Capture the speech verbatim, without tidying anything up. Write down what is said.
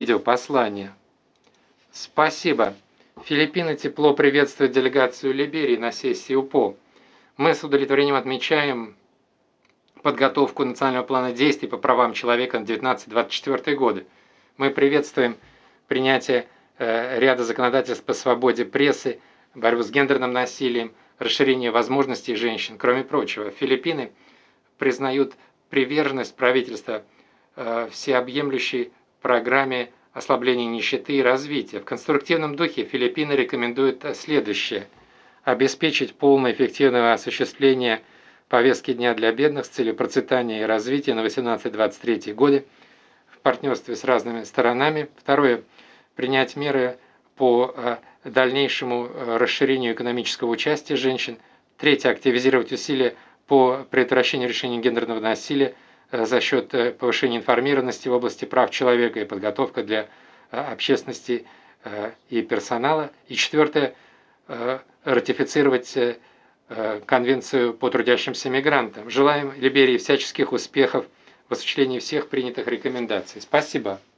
видеопослание. Спасибо. Филиппины тепло приветствуют делегацию Либерии на сессии УПО. Мы с удовлетворением отмечаем подготовку национального плана действий по правам человека на девятнадцатый — двадцать четвёртый годы. Мы приветствуем принятие э, ряда законодательств по свободе прессы, борьбу с гендерным насилием, расширение возможностей женщин. Кроме прочего, Филиппины признают приверженность правительства э, всеобъемлющей программе ослабления нищеты и развития. В конструктивном духе Филиппины рекомендуют следующее: обеспечить полное эффективное осуществление повестки дня для бедных с целью процветания и развития на восемнадцатый — двадцать третий годы в партнерстве с разными сторонами. Второе. Принять меры по дальнейшему расширению экономического участия женщин. Третье. Активизировать усилия по предотвращению решения гендерного насилия за счет повышения информированности в области прав человека и подготовка для общественности и персонала. И четвертое. Ратифицировать Конвенцию по трудящимся мигрантам. Желаем Либерии всяческих успехов в осуществлении всех принятых рекомендаций. Спасибо.